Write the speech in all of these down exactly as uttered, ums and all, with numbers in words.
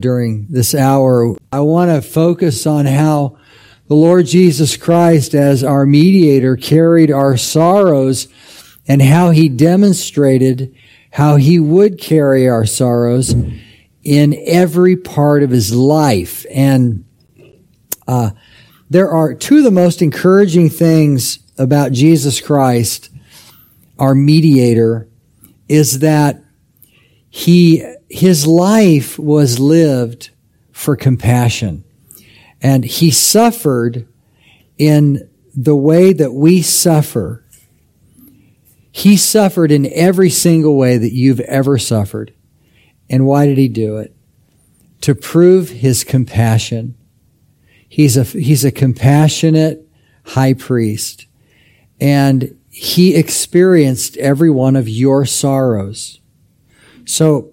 During this hour, I want to focus on how the Lord Jesus Christ, as our mediator, carried our sorrows and how he demonstrated how he would carry our sorrows in every part of his life. And uh, there are two of the most encouraging things about Jesus Christ, our mediator, is that he his life was lived for compassion. And he suffered in the way that we suffer. He suffered in every single way that you've ever suffered. And why did he do it? To prove his compassion. He's a, he's a compassionate high priest. And he experienced every one of your sorrows. So,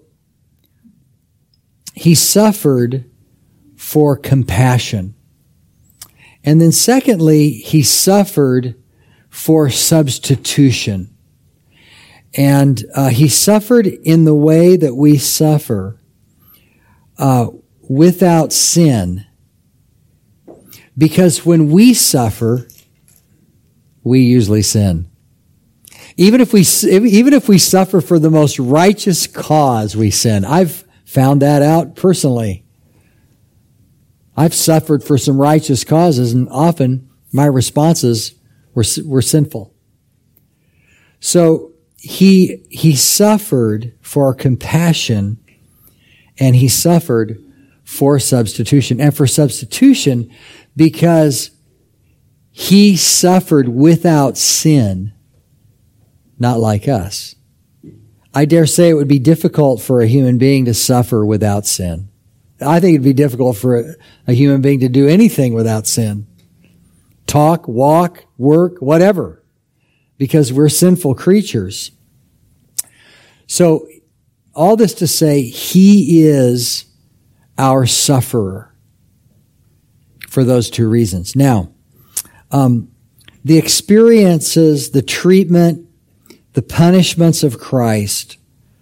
he suffered for compassion. And then secondly, he suffered for substitution. And uh, he suffered in the way that we suffer uh, without sin. Because when we suffer, we usually sin. Even if we even if we suffer for the most righteous cause, we sin. I've found that out personally. I've suffered for some righteous causes, and often my responses were were sinful. So he he suffered for compassion, and he suffered for substitution, and for substitution because he suffered without sin, not like us. I dare say it would be difficult for a human being to suffer without sin. I think it'd be difficult for a, a human being to do anything without sin. Talk, walk, work, whatever. Because we're sinful creatures. So, all this to say, he is our sufferer for those two reasons. Now, um, the experiences, the treatment, the punishments of Christ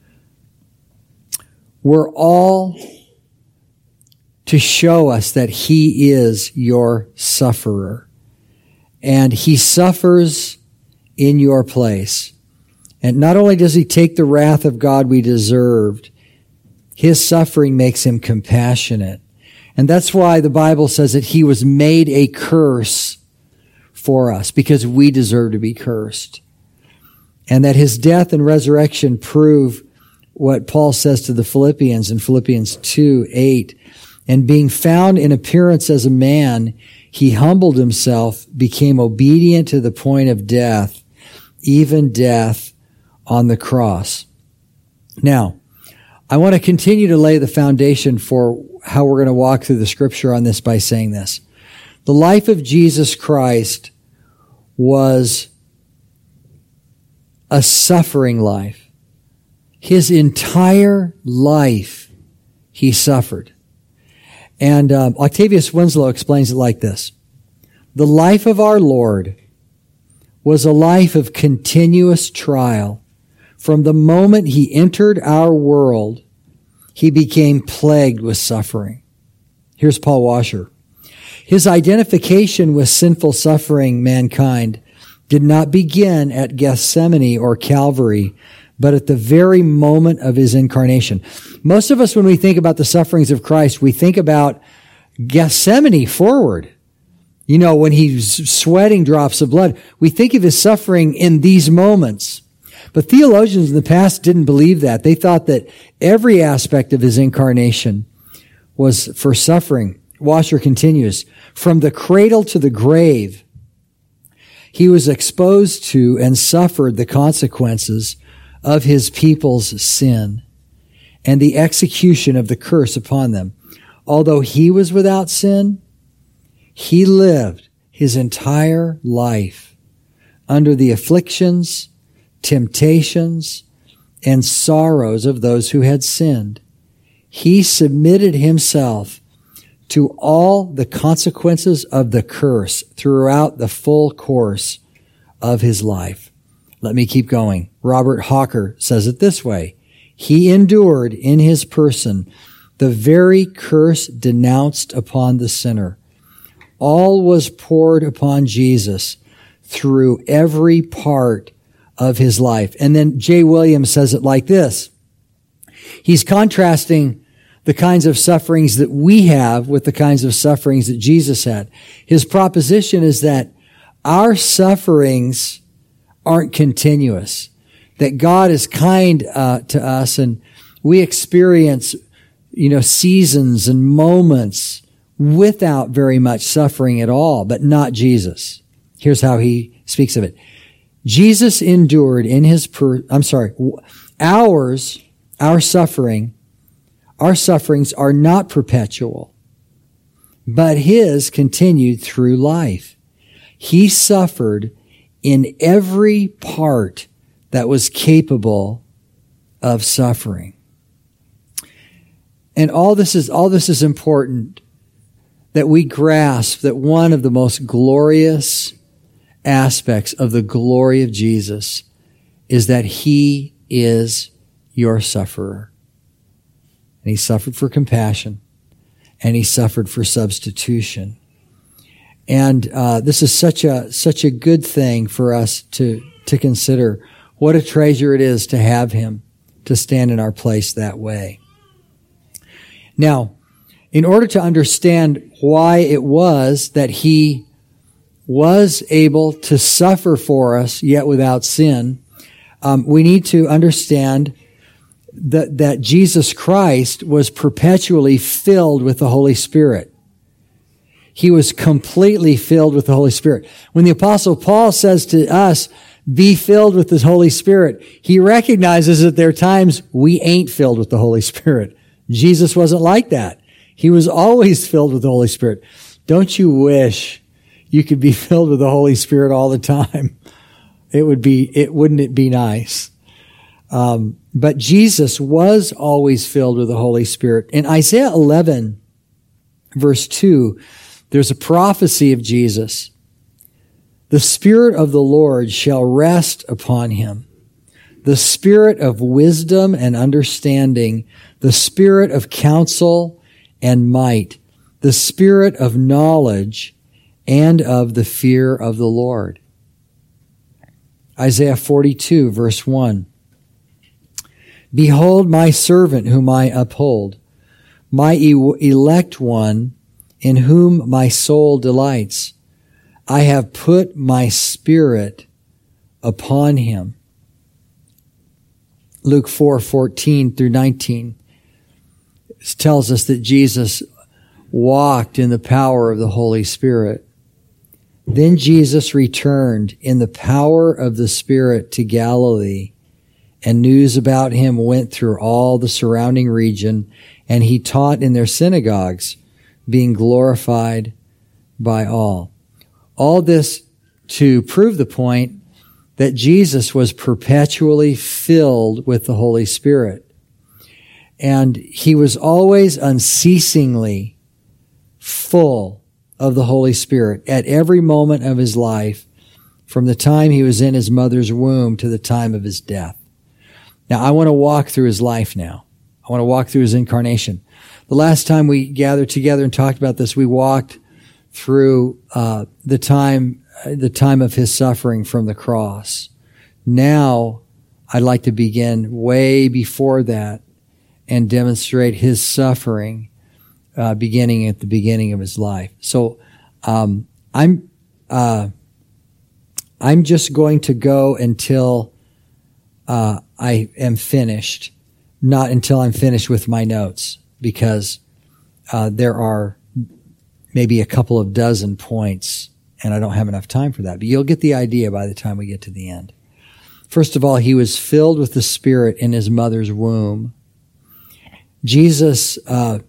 were all to show us that he is your sufferer. And he suffers in your place. And not only does he take the wrath of God we deserved, his suffering makes him compassionate. And that's why the Bible says that he was made a curse for us, because we deserve to be cursed. And that his death and resurrection prove what Paul says to the Philippians in Philippians two eight. And being found in appearance as a man, he humbled himself, became obedient to the point of death, even death on the cross. Now, I want to continue to lay the foundation for how we're going to walk through the scripture on this by saying this. The life of Jesus Christ was a suffering life. His entire life, he suffered. And um, Octavius Winslow explains it like this. The life of our Lord was a life of continuous trial. From the moment he entered our world, he became plagued with suffering. Here's Paul Washer. His identification with sinful suffering mankind did not begin at Gethsemane or Calvary, but at the very moment of his incarnation. Most of us, when we think about the sufferings of Christ, we think about Gethsemane forward. You know, when he's sweating drops of blood, we think of his suffering in these moments. But theologians in the past didn't believe that. They thought that every aspect of his incarnation was for suffering. Washer continues, from the cradle to the grave, he was exposed to and suffered the consequences of his people's sin and the execution of the curse upon them. Although he was without sin, he lived his entire life under the afflictions, temptations, and sorrows of those who had sinned. He submitted himself to all the consequences of the curse throughout the full course of his life. Let me keep going. Robert Hawker says it this way. He endured in his person the very curse denounced upon the sinner. All was poured upon Jesus through every part of his life. And then Jay Williams says it like this. He's contrasting the kinds of sufferings that we have with the kinds of sufferings that Jesus had. His proposition is that our sufferings aren't continuous, that God is kind uh, to us, and we experience, you know, seasons and moments without very much suffering at all, but not Jesus. Here's how he speaks of it. Jesus endured in his, per, I'm sorry, ours, our suffering, our sufferings are not perpetual, but his continued through life. He suffered in every part that was capable of suffering. And all this is, all this is important, that we grasp that one of the most glorious aspects of the glory of Jesus is that he is your sufferer. And he suffered for compassion, and he suffered for substitution. And uh, this is such a such a good thing for us to to consider. What a treasure it is to have him to stand in our place that way. Now, in order to understand why it was that he was able to suffer for us, yet without sin, um, we need to understand that, that Jesus Christ was perpetually filled with the Holy Spirit. He was completely filled with the Holy Spirit. When the Apostle Paul says to us, be filled with the Holy Spirit, he recognizes that there are times we ain't filled with the Holy Spirit. Jesus wasn't like that. He was always filled with the Holy Spirit. Don't you wish you could be filled with the Holy Spirit all the time? It would be, it wouldn't it be nice? Um, but Jesus was always filled with the Holy Spirit. In Isaiah eleven, verse two, there's a prophecy of Jesus. The Spirit of the Lord shall rest upon him. The Spirit of wisdom and understanding, the Spirit of counsel and might, the Spirit of knowledge and of the fear of the Lord. Isaiah forty-two, verse one. Behold my servant whom I uphold, my elect one in whom my soul delights. I have put my Spirit upon him. Luke four, fourteen through nineteen tells us that Jesus walked in the power of the Holy Spirit. Then Jesus returned in the power of the Spirit to Galilee, and news about him went through all the surrounding region, and he taught in their synagogues, being glorified by all. All this to prove the point that Jesus was perpetually filled with the Holy Spirit. And he was always unceasingly full of the Holy Spirit at every moment of his life, from the time he was in his mother's womb to the time of his death. Now, I want to walk through his life now. I want to walk through his incarnation. The last time we gathered together and talked about this, we walked through uh, the time the time of his suffering from the cross. Now, I'd like to begin way before that and demonstrate his suffering uh, beginning at the beginning of his life. So, um, I'm uh, I'm just going to go until uh, I am finished, not until I'm finished with my notes, because uh, there are maybe a couple of dozen points, and I don't have enough time for that. But you'll get the idea by the time we get to the end. First of all, he was filled with the Spirit in his mother's womb. Jesus uh,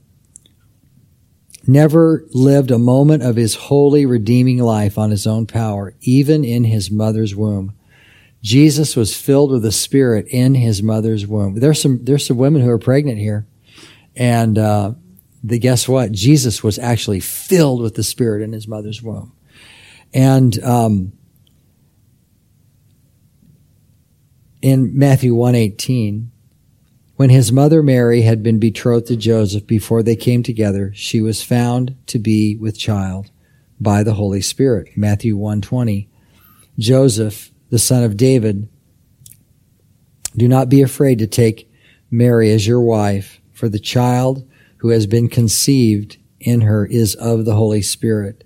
never lived a moment of his holy, redeeming life on his own power, even in his mother's womb. Jesus was filled with the Spirit in his mother's womb. There's some there's some women who are pregnant here, and uh, the guess what? Jesus was actually filled with the Spirit in his mother's womb. And um, in Matthew one eighteen, When his mother Mary had been betrothed to Joseph before they came together, she was found to be with child by the Holy Spirit. Matthew one twenty. Joseph, the son of David, do not be afraid to take Mary as your wife, for the child who has been conceived in her is of the Holy Spirit.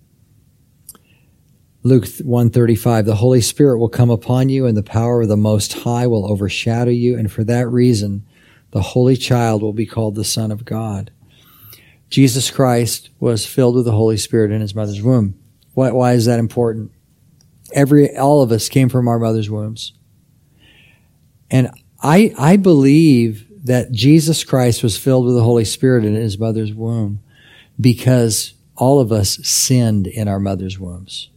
Luke one thirty-five, the Holy Spirit will come upon you, and the power of the Most High will overshadow you, and for that reason, the Holy Child will be called the Son of God. Jesus Christ was filled with the Holy Spirit in his mother's womb. Why, why is that important? Every, all of us came from our mother's wombs. And I, I believe that Jesus Christ was filled with the Holy Spirit in his mother's womb because all of us sinned in our mother's wombs.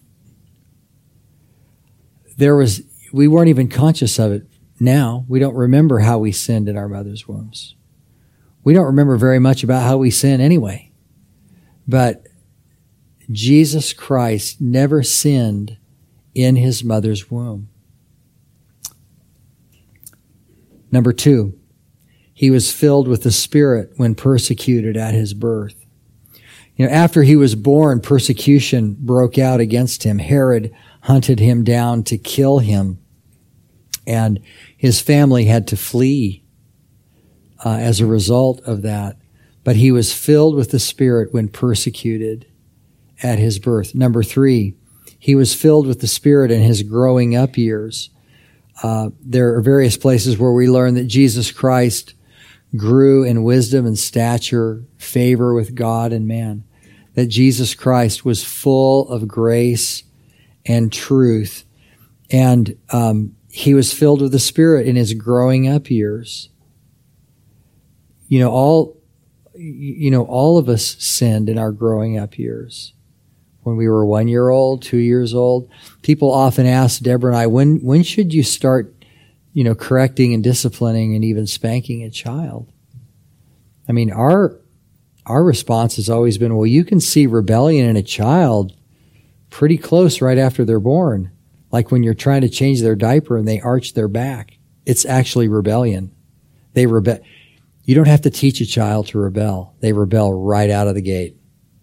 There was, we weren't even conscious of it now. We don't remember how we sinned in our mother's wombs. We don't remember very much about how we sin anyway. But Jesus Christ never sinned in his mother's womb. Number two, he was filled with the Spirit when persecuted at his birth. You know, after he was born, persecution broke out against him. Herod hunted him down to kill him, and his family had to flee uh, as a result of that. But he was filled with the Spirit when persecuted at his birth. Number three, he was filled with the Spirit in his growing up years. Uh, there are various places where we learn that Jesus Christ grew in wisdom and stature, favor with God and man. That Jesus Christ was full of grace and truth. And um, he was filled with the Spirit in his growing up years. You know, all you know, all of us sinned in our growing up years. When we were one year old, two years old, people often ask Deborah and I, when when should you start, you know, correcting and disciplining and even spanking a child? I mean, our our response has always been, well, you can see rebellion in a child pretty close right after they're born. Like when you're trying to change their diaper and they arch their back. It's actually rebellion. They rebel. You don't have to teach a child to rebel. They rebel right out of the gate.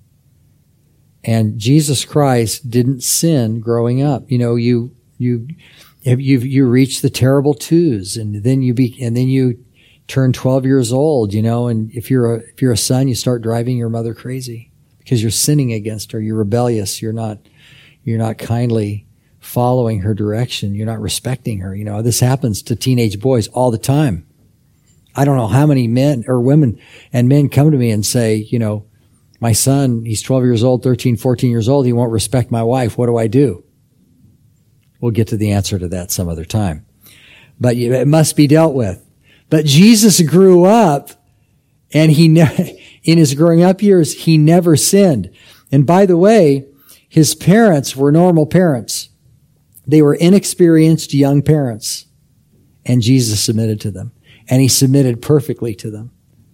And Jesus Christ didn't sin growing up. You know, you you you you reach the terrible twos, and then you be and then you turn twelve years old. You know, and if you're a if you're a son, you start driving your mother crazy because you're sinning against her. You're rebellious. You're not you're not kindly following her direction. You're not respecting her. You know, this happens to teenage boys all the time. I don't know how many men or women and men come to me and say, you know, my son, he's twelve years old, thirteen, fourteen years old. He won't respect my wife. What do I do? We'll get to the answer to that some other time. But it must be dealt with. But Jesus grew up, and he ne- in his growing up years, he never sinned. And by the way, his parents were normal parents. They were inexperienced young parents. And Jesus submitted to them. And he submitted perfectly to them.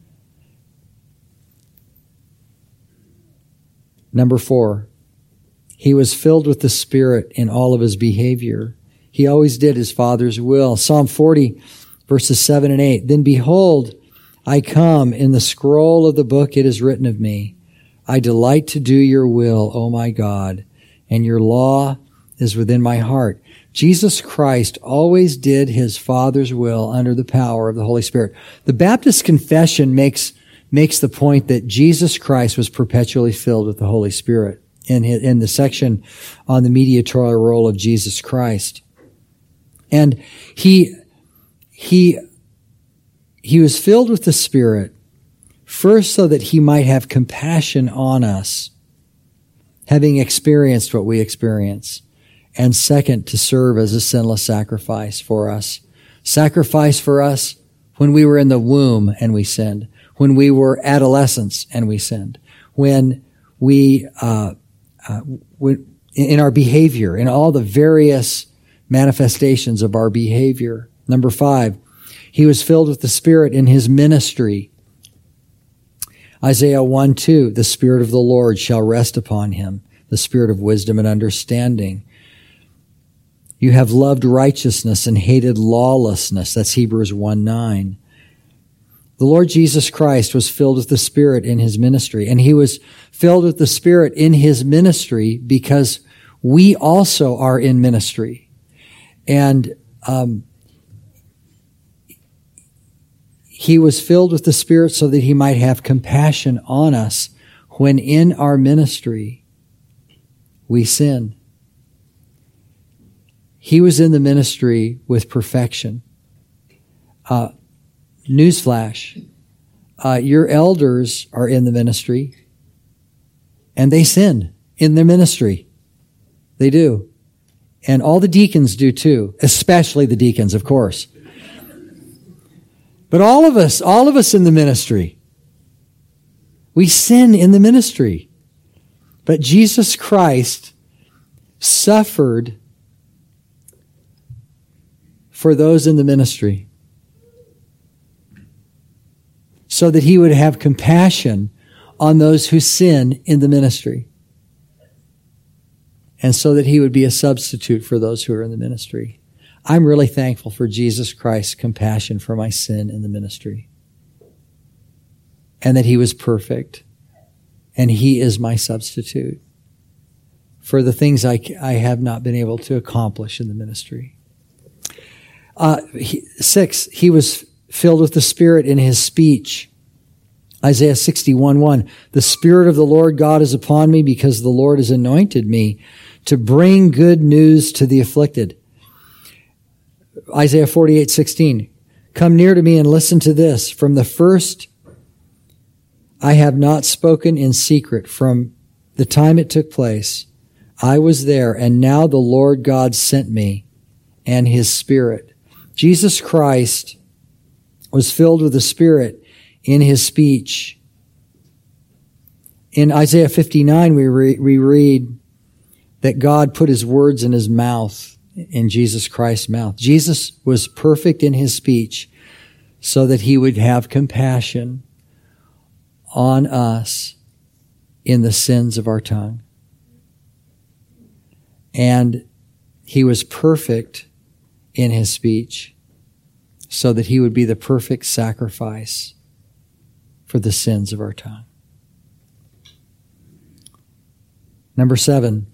Number four, he was filled with the Spirit in all of his behavior. He always did his Father's will. Psalm forty, verses seven and eight. Then behold, I come, in the scroll of the book it is written of me. I delight to do your will, O my God, and your law is within my heart. Jesus Christ always did his Father's will under the power of the Holy Spirit. The Baptist Confession makes makes the point that Jesus Christ was perpetually filled with the Holy Spirit in his, in the section on the mediatorial role of Jesus Christ. And he he he was filled with the Spirit first so that he might have compassion on us, having experienced what we experience. And second, to serve as a sinless sacrifice for us. Sacrifice for us when we were in the womb and we sinned. When we were adolescents and we sinned. When we, uh, uh, when, in our behavior, in all the various manifestations of our behavior. Number five, he was filled with the Spirit in his ministry. Isaiah one two, the Spirit of the Lord shall rest upon him, the Spirit of wisdom and understanding. You have loved righteousness and hated lawlessness. That's Hebrews one nine. The Lord Jesus Christ was filled with the Spirit in his ministry, and he was filled with the Spirit in his ministry because we also are in ministry. And um, he was filled with the Spirit so that he might have compassion on us when in our ministry we sin. He was in the ministry with perfection. Uh, newsflash, uh, your elders are in the ministry, and they sin in their ministry. They do. And all the deacons do too, especially the deacons, of course. But all of us, all of us in the ministry, we sin in the ministry. But Jesus Christ suffered for those in the ministry so that he would have compassion on those who sin in the ministry, and so that he would be a substitute for those who are in the ministry. I'm really thankful for Jesus Christ's compassion for my sin in the ministry, and that he was perfect, and he is my substitute for the things I, I have not been able to accomplish in the ministry. Uh, he, six, he was filled with the Spirit in his speech. Isaiah sixty-one one, the Spirit of the Lord God is upon me because the Lord has anointed me to bring good news to the afflicted. Isaiah forty-eight sixteen, come near to me and listen to this. From the first I have not spoken in secret. From the time it took place, I was there, and now the Lord God sent me and his Spirit. Jesus Christ was filled with the Spirit in his speech. In Isaiah fifty-nine, we, re- we read that God put his words in his mouth, in Jesus Christ's mouth. Jesus was perfect in his speech so that he would have compassion on us in the sins of our tongue. And he was perfect in his speech so that he would be the perfect sacrifice for the sins of our tongue. Number seven,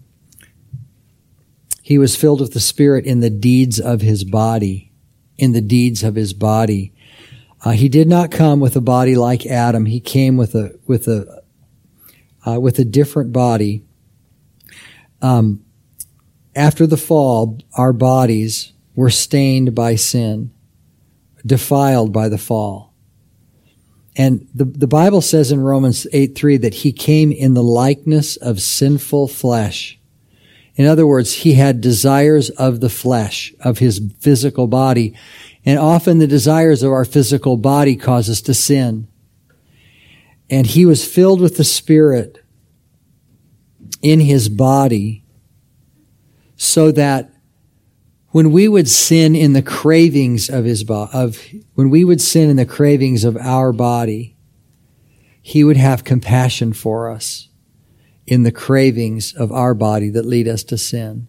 he was filled with the Spirit in the deeds of his body, in the deeds of his body. Uh, he did not come with a body like Adam. He came with a with a uh, with a different body. Um, after the fall, our bodies were stained by sin, defiled by the fall. And the, the Bible says in Romans eight three that he came in the likeness of sinful flesh. In other words, he had desires of the flesh, of his physical body. And often the desires of our physical body cause us to sin. And he was filled with the Spirit in his body so that when we would sin in the cravings of his bo- of when we would sin in the cravings of our body, he would have compassion for us in the cravings of our body that lead us to sin.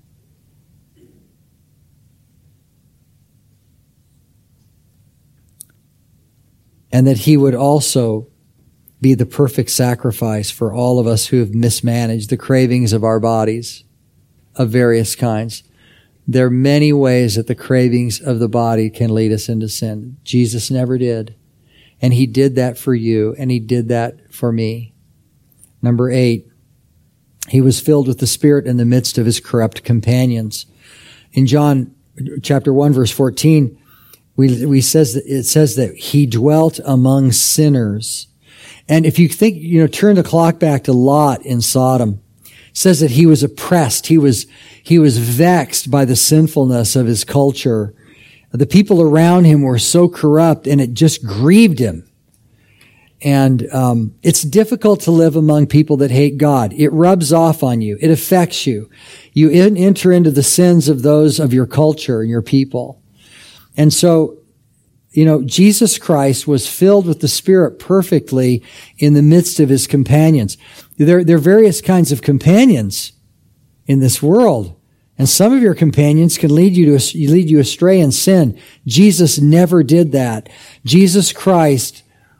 And that he would also be the perfect sacrifice for all of us who have mismanaged the cravings of our bodies of various kinds. There are many ways that the cravings of the body can lead us into sin. Jesus never did. And he did that for you, and he did that for me. Number eight, he was filled with the Spirit in the midst of his corrupt companions. In John chapter one, verse fourteen, we, we says that, it says that he dwelt among sinners. And if you think, you know, turn the clock back to Lot in Sodom, it says that he was oppressed. He was, he was vexed by the sinfulness of his culture. The people around him were so corrupt, and it just grieved him. And um, it's difficult to live among people that hate God. It rubs off on you. It affects you. You in, enter into the sins of those of your culture and your people. And so, you know, Jesus Christ was filled with the Spirit perfectly in the midst of his companions. There, there are various kinds of companions in this world. And some of your companions can lead you to lead you astray in sin. Jesus never did that. Jesus Christ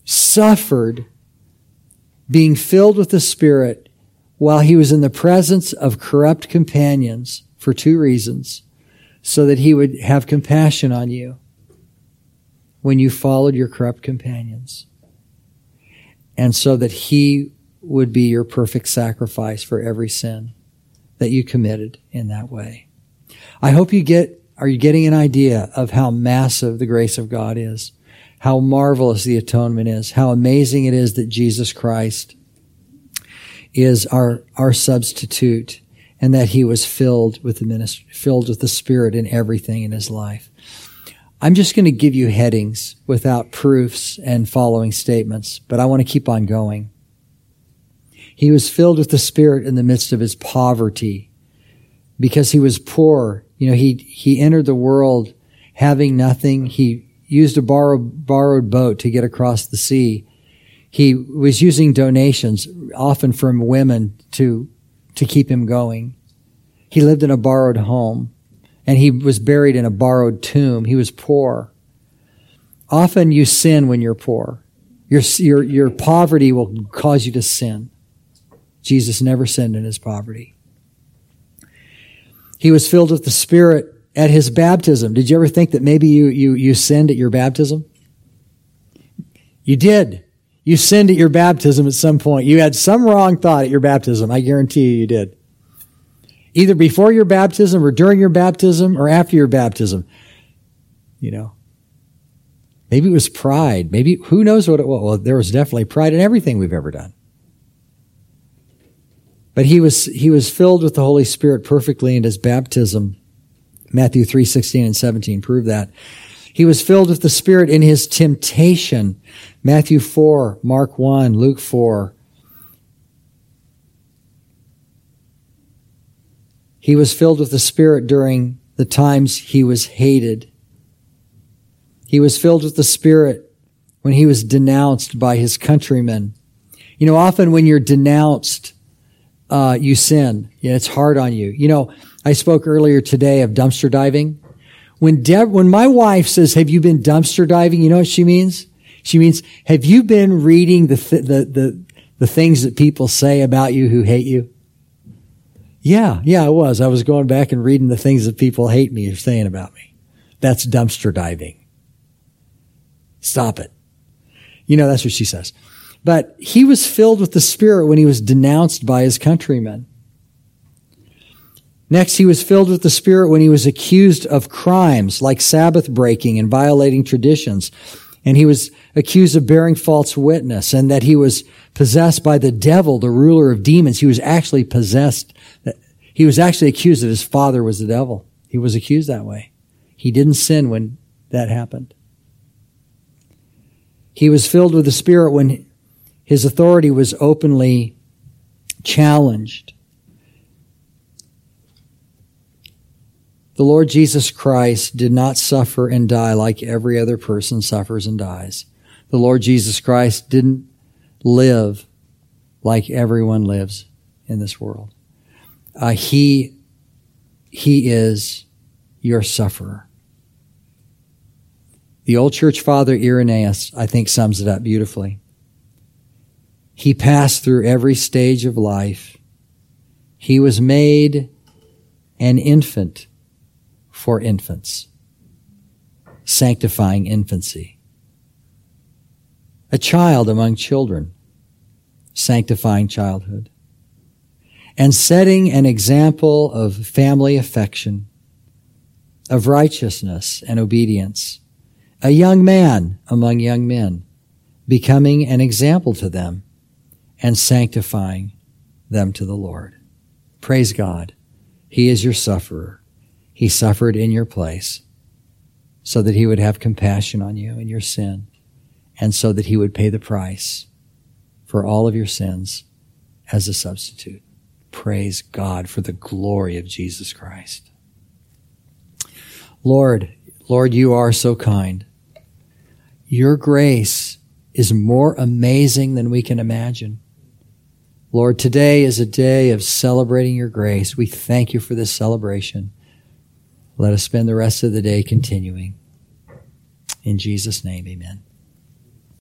suffered being filled with the Spirit while he was in the presence of corrupt companions for two reasons. So that he would have compassion on you when you followed your corrupt companions. And so that he would be your perfect sacrifice for every sin that you committed in that way. I hope you get, are you getting an idea of how massive the grace of God is? How marvelous the atonement is? How amazing it is that Jesus Christ is our, our substitute, and that he was filled with the ministry, filled with the Spirit in everything in his life. I'm just going to give you headings without proofs and following statements, but I want to keep on going. He was filled with the Spirit in the midst of his poverty because he was poor. You know, he, he entered the world having nothing. He used a borrowed, borrowed boat to get across the sea. He was using donations, often from women, to to keep him going. He lived in a borrowed home, and he was buried in a borrowed tomb. He was poor. Often you sin when you're poor. Your, your, your poverty will cause you to sin. Jesus never sinned in his poverty. He was filled with the Spirit at his baptism. Did you ever think that maybe you, you, you sinned at your baptism? You did. You sinned at your baptism at some point. You had some wrong thought at your baptism. I guarantee you you did. Either before your baptism or during your baptism or after your baptism. You know. Maybe it was pride. Maybe, who knows what it was. Well, there was definitely pride in everything we've ever done. But he was, he was filled with the Holy Spirit perfectly in his baptism. Matthew three sixteen and seventeen prove that. He was filled with the Spirit in his temptation. Matthew four, Mark one, Luke four. He was filled with the Spirit during the times he was hated. He was filled with the Spirit when he was denounced by his countrymen. You know, often when you're denounced, uh, you sin. Yeah, it's hard on you. You know, I spoke earlier today of dumpster diving. When Deb, when my wife says, "Have you been dumpster diving?" You know what she means? She means, "Have you been reading the th- the the the things that people say about you who hate you?" Yeah, yeah, I was. I was going back and reading the things that people hate me or saying about me. That's dumpster diving. Stop it. You know, that's what she says. But he was filled with the Spirit when he was denounced by his countrymen. Next, he was filled with the Spirit when he was accused of crimes like Sabbath breaking and violating traditions. And he was accused of bearing false witness, and that he was possessed by the devil, the ruler of demons. He was actually possessed. He was actually accused that his father was the devil. He was accused that way. He didn't sin when that happened. He was filled with the Spirit when his authority was openly challenged. The Lord Jesus Christ did not suffer and die like every other person suffers and dies. The Lord Jesus Christ didn't live like everyone lives in this world. Uh, he, he is your sufferer. The old church father Irenaeus, I think, sums it up beautifully. He passed through every stage of life. He was made an infant for infants, sanctifying infancy. A child among children, sanctifying childhood. And setting an example of family affection, of righteousness and obedience. A young man among young men, becoming an example to them and sanctifying them to the Lord. Praise God. He is your sufferer. He suffered in your place so that he would have compassion on you and your sin, and so that he would pay the price for all of your sins as a substitute. Praise God for the glory of Jesus Christ. Lord, Lord, you are so kind. Your grace is more amazing than we can imagine. Lord, today is a day of celebrating your grace. We thank you for this celebration. Let us spend the rest of the day continuing. In Jesus' name, amen.